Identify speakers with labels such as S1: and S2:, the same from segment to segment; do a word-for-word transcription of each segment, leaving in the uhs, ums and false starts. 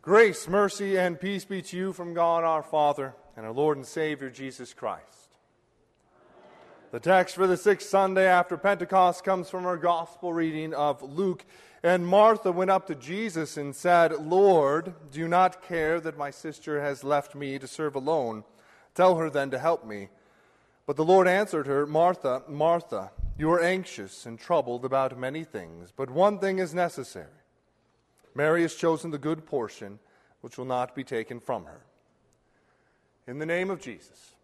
S1: Grace, mercy, and peace be to you from God our Father and our Lord and Savior Jesus Christ. The text for the sixth Sunday after Pentecost comes from our gospel reading of Luke. And Martha went up to Jesus and said, "Lord, do you not care that my sister has left me to serve alone? Tell her then to help me." But the Lord answered her, "Martha, Martha, you are anxious and troubled about many things, but one thing is necessary. Mary has chosen the good portion, which will not be taken from her." In the name of Jesus.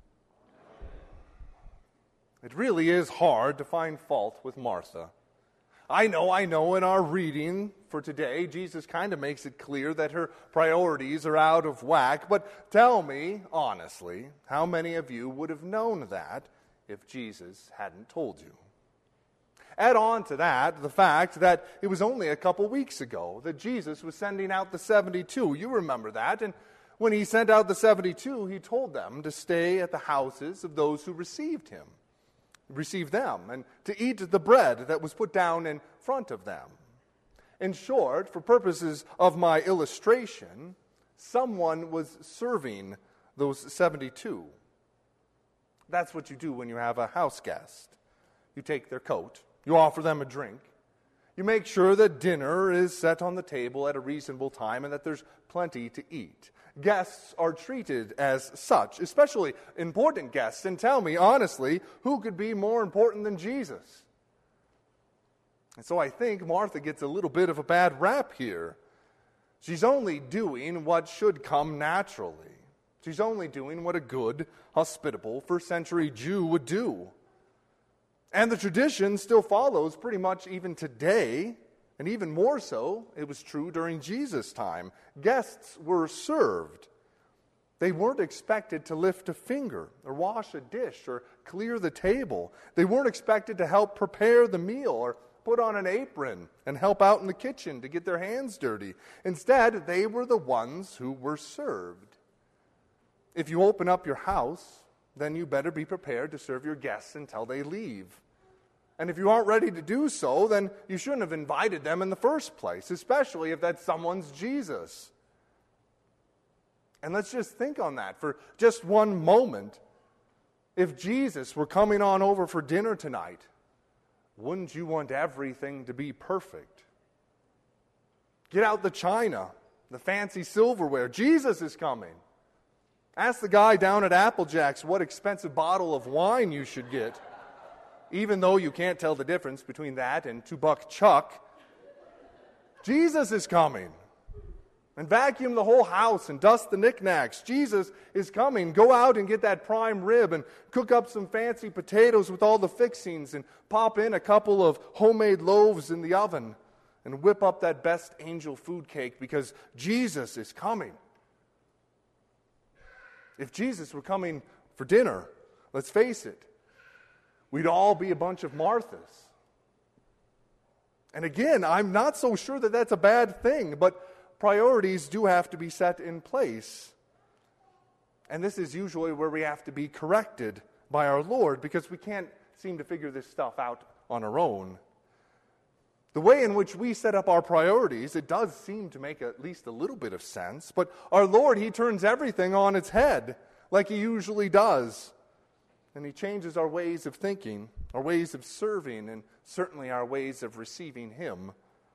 S1: It really is hard to find fault with Martha. I know, I know, in our reading for today, Jesus kind of makes it clear that her priorities are out of whack, but tell me, honestly, how many of you would have known that if Jesus hadn't told you? Add on to that the fact that it was only a couple weeks ago that Jesus was sending out the seventy-two. You remember that. And when he sent out the seventy-two, he told them to stay at the houses of those who received him, received them, and to eat the bread that was put down in front of them. In short, for purposes of my illustration, someone was serving those seventy-two. That's what you do when you have a house guest. You take their coat. You offer them a drink. You make sure that dinner is set on the table at a reasonable time and that there's plenty to eat. Guests are treated as such, especially important guests. And tell me, honestly, who could be more important than Jesus? And so I think Martha gets a little bit of a bad rap here. She's only doing what should come naturally. She's only doing what a good, hospitable, first century Jew would do. And the tradition still follows pretty much even today, and even more so, it was true during Jesus' time. Guests were served. They weren't expected to lift a finger or wash a dish or clear the table. They weren't expected to help prepare the meal or put on an apron and help out in the kitchen to get their hands dirty. Instead, they were the ones who were served. If you open up your house, then you better be prepared to serve your guests until they leave. And if you aren't ready to do so, then you shouldn't have invited them in the first place, especially if that someone's Jesus. And let's just think on that for just one moment. If Jesus were coming on over for dinner tonight, wouldn't you want everything to be perfect? Get out the china, the fancy silverware. Jesus is coming. Ask the guy down at Applejack's what expensive bottle of wine you should get. Even though you can't tell the difference between that and two-buck chuck, Jesus is coming. And vacuum the whole house and dust the knickknacks. Jesus is coming. Go out and get that prime rib and cook up some fancy potatoes with all the fixings and pop in a couple of homemade loaves in the oven and whip up that best angel food cake because Jesus is coming. If Jesus were coming for dinner, let's face it, we'd all be a bunch of Marthas. And again, I'm not so sure that that's a bad thing, but priorities do have to be set in place. And this is usually where we have to be corrected by our Lord because we can't seem to figure this stuff out on our own. The way in which we set up our priorities, it does seem to make at least a little bit of sense, but our Lord, He turns everything on its head like He usually does. And He changes our ways of thinking, our ways of serving, and certainly our ways of receiving Him.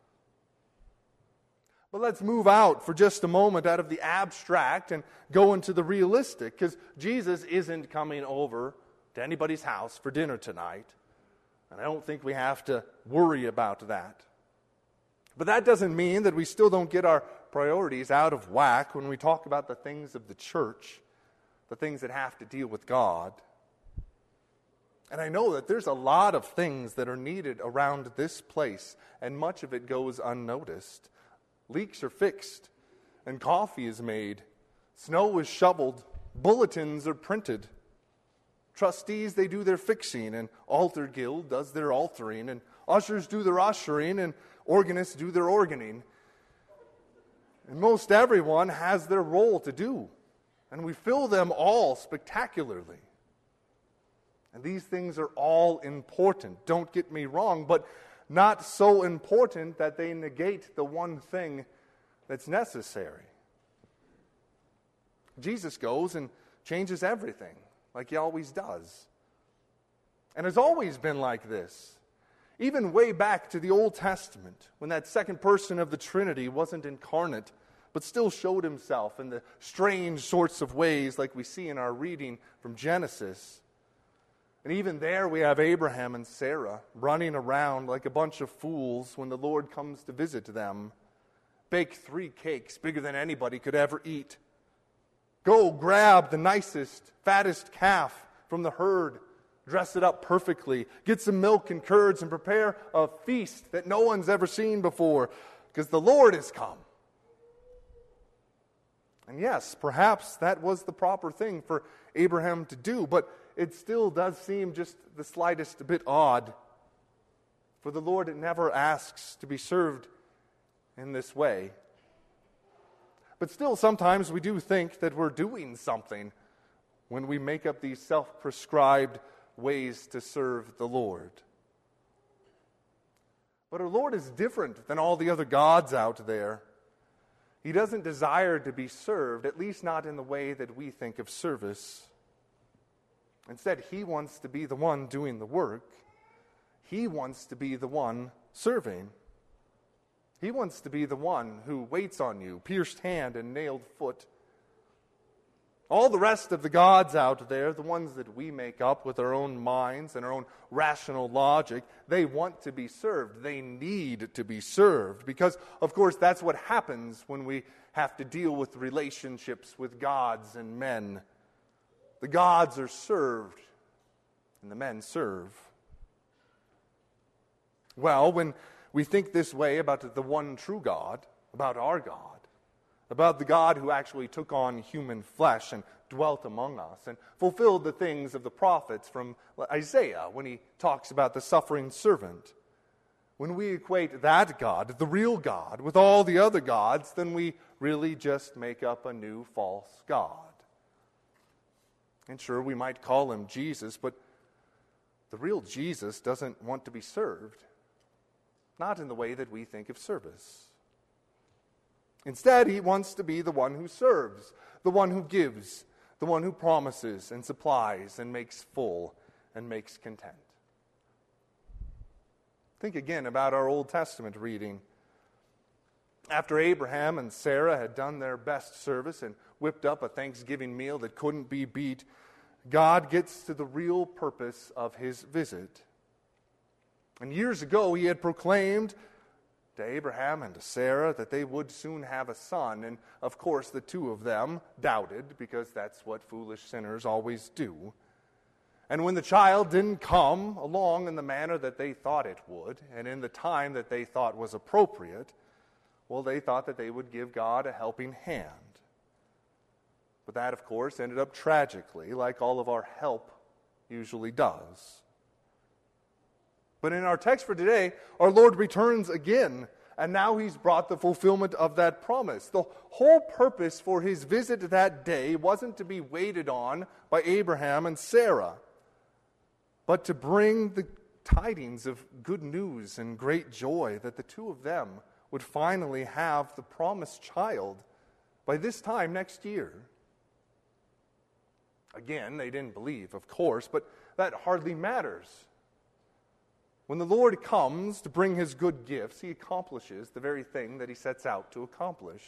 S1: But let's move out for just a moment out of the abstract and go into the realistic, because Jesus isn't coming over to anybody's house for dinner tonight. And I don't think we have to worry about that. But that doesn't mean that we still don't get our priorities out of whack when we talk about the things of the church, the things that have to deal with God. And I know that there's a lot of things that are needed around this place, and much of it goes unnoticed. Leaks are fixed, and coffee is made. Snow is shoveled. Bulletins are printed. Trustees, they do their fixing, and altar guild does their altering, and ushers do their ushering, and organists do their organing. And most everyone has their role to do, and we fill them all spectacularly. And these things are all important, don't get me wrong, but not so important that they negate the one thing that's necessary. Jesus goes and changes everything, like he always does. And it's always been like this. Even way back to the Old Testament, when that second person of the Trinity wasn't incarnate, but still showed himself in the strange sorts of ways like we see in our reading from Genesis. And even there we have Abraham and Sarah running around like a bunch of fools when the Lord comes to visit them. Bake three cakes bigger than anybody could ever eat. Go grab the nicest, fattest calf from the herd, dress it up perfectly, get some milk and curds, and prepare a feast that no one's ever seen before, because the Lord has come. And yes, perhaps that was the proper thing for Abraham to do, but it still does seem just the slightest bit odd. For the Lord never asks to be served in this way. But still, sometimes we do think that we're doing something when we make up these self-prescribed ways to serve the Lord. But our Lord is different than all the other gods out there. He doesn't desire to be served, at least not in the way that we think of service. Instead, he wants to be the one doing the work. He wants to be the one serving. He wants to be the one who waits on you, pierced hand and nailed foot. All the rest of the gods out there, the ones that we make up with our own minds and our own rational logic, they want to be served. They need to be served because, of course, that's what happens when we have to deal with relationships with gods and men. The gods are served and the men serve. Well, when we think this way about the one true God, about our God, about the God who actually took on human flesh and dwelt among us and fulfilled the things of the prophets from Isaiah when he talks about the suffering servant. When we equate that God, the real God, with all the other gods, then we really just make up a new false God. And sure, we might call him Jesus, but the real Jesus doesn't want to be served. Not in the way that we think of service. Instead, he wants to be the one who serves, the one who gives, the one who promises and supplies and makes full and makes content. Think again about our Old Testament reading. After Abraham and Sarah had done their best service and whipped up a Thanksgiving meal that couldn't be beat, God gets to the real purpose of his visit. And years ago, he had proclaimed to Abraham and to Sarah that they would soon have a son. And of course, the two of them doubted, because that's what foolish sinners always do. And when the child didn't come along in the manner that they thought it would, and in the time that they thought was appropriate, well, they thought that they would give God a helping hand. But that, of course, ended up tragically, like all of our help usually does. But in our text for today, our Lord returns again, and now he's brought the fulfillment of that promise. The whole purpose for his visit that day wasn't to be waited on by Abraham and Sarah, but to bring the tidings of good news and great joy that the two of them would finally have the promised child by this time next year. Again, they didn't believe, of course, but that hardly matters. When the Lord comes to bring his good gifts, he accomplishes the very thing that he sets out to accomplish.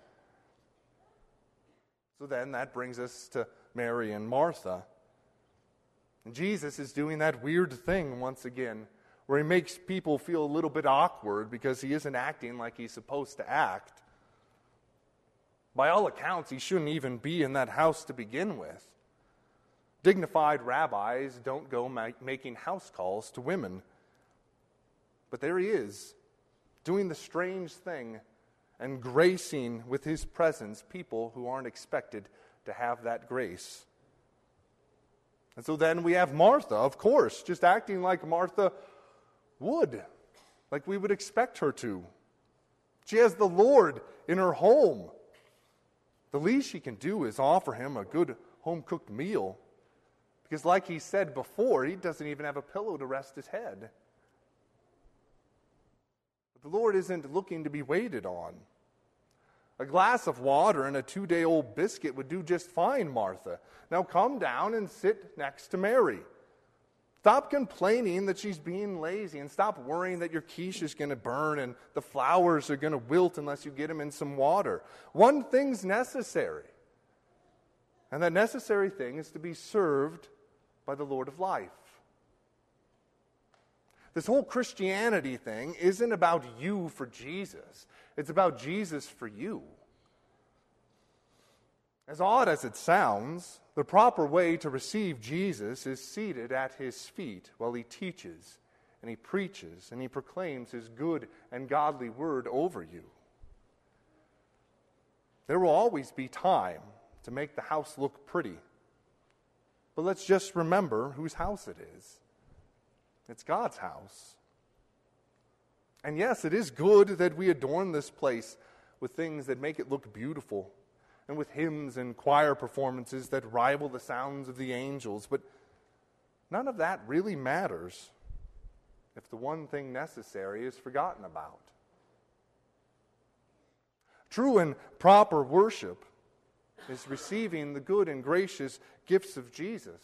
S1: So then that brings us to Mary and Martha. And Jesus is doing that weird thing once again, where he makes people feel a little bit awkward because he isn't acting like he's supposed to act. By all accounts, he shouldn't even be in that house to begin with. Dignified rabbis don't go ma- making house calls to women. But there he is, doing the strange thing and gracing with his presence people who aren't expected to have that grace. And so then we have Martha, of course, just acting like Martha would, like we would expect her to. She has the Lord in her home. The least she can do is offer him a good home-cooked meal. Because like he said before, he doesn't even have a pillow to rest his head. But the Lord isn't looking to be waited on. A glass of water and a two-day-old biscuit would do just fine, Martha. Now come down and sit next to Mary. Stop complaining that she's being lazy, and stop worrying that your quiche is going to burn and the flowers are going to wilt unless you get them in some water. One thing's necessary, and that necessary thing is to be served by the Lord of life. This whole Christianity thing isn't about you for Jesus. It's about Jesus for you. As odd as it sounds, the proper way to receive Jesus is seated at his feet while he teaches and he preaches and he proclaims his good and godly word over you. There will always be time to make the house look pretty. But let's just remember whose house it is. It's God's house. And yes, it is good that we adorn this place with things that make it look beautiful, and with hymns and choir performances that rival the sounds of the angels. But none of that really matters if the one thing necessary is forgotten about. True and proper worship is receiving the good and gracious gifts of Jesus.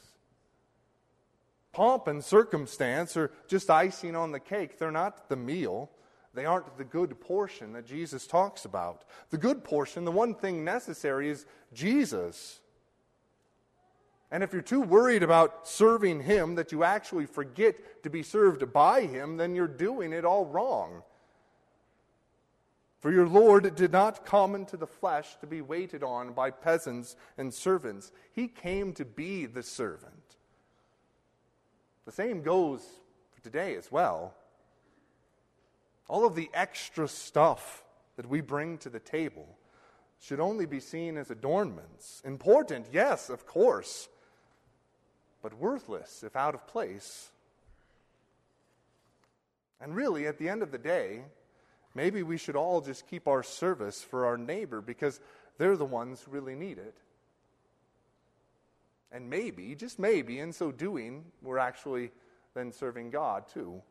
S1: Pomp and circumstance are just icing on the cake. They're not the meal. They aren't the good portion that Jesus talks about. The good portion, the one thing necessary, is Jesus. And if you're too worried about serving him that you actually forget to be served by him, then you're doing it all wrong. For your Lord did not come into the flesh to be waited on by peasants and servants. He came to be the servant. The same goes for today as well. All of the extra stuff that we bring to the table should only be seen as adornments. Important, yes, of course, but worthless if out of place. And really, at the end of the day, maybe we should all just keep our service for our neighbor because they're the ones who really need it. And maybe, just maybe, in so doing, we're actually then serving God too.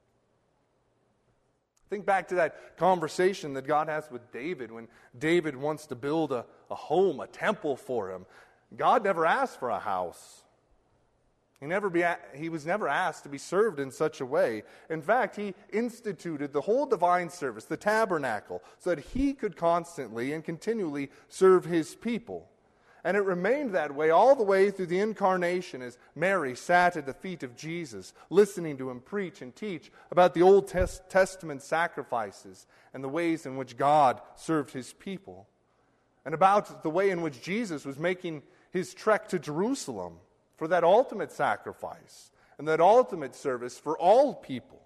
S1: Think back to that conversation that God has with David when David wants to build a, a home, a temple for him. God never asked for a house. He, never be, he was never asked to be served in such a way. In fact, he instituted the whole divine service, the tabernacle, so that he could constantly and continually serve his people. And it remained that way all the way through the incarnation as Mary sat at the feet of Jesus, listening to him preach and teach about the Old Testament sacrifices and the ways in which God served his people, and about the way in which Jesus was making his trek to Jerusalem for that ultimate sacrifice and that ultimate service for all people.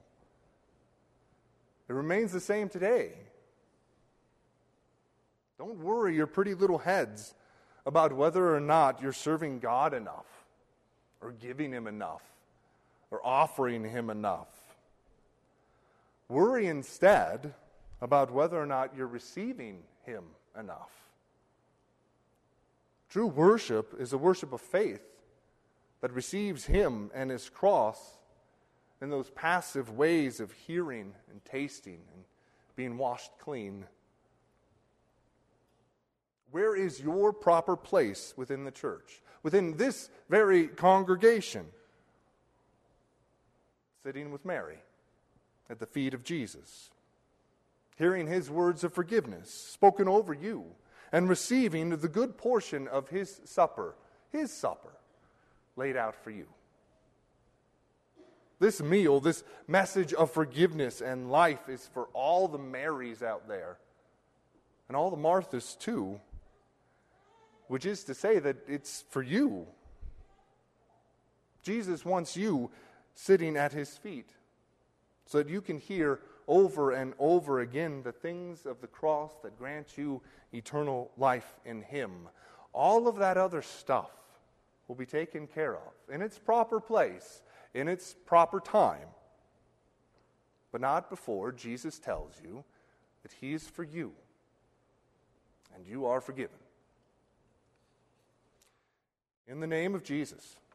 S1: It remains the same today. Don't worry your pretty little heads about whether or not you're serving God enough, or giving him enough, or offering him enough. Worry instead about whether or not you're receiving him enough. True worship is a worship of faith that receives him and his cross in those passive ways of hearing and tasting and being washed clean. Where is your proper place within the church, within this very congregation? Sitting with Mary at the feet of Jesus, hearing his words of forgiveness spoken over you, and receiving the good portion of his supper, his supper, laid out for you. This meal, this message of forgiveness and life is for all the Marys out there, and all the Marthas too. Which is to say that it's for you. Jesus wants you sitting at his feet so that you can hear over and over again the things of the cross that grant you eternal life in him. All of that other stuff will be taken care of in its proper place, in its proper time, but not before Jesus tells you that he is for you and you are forgiven. In the name of Jesus,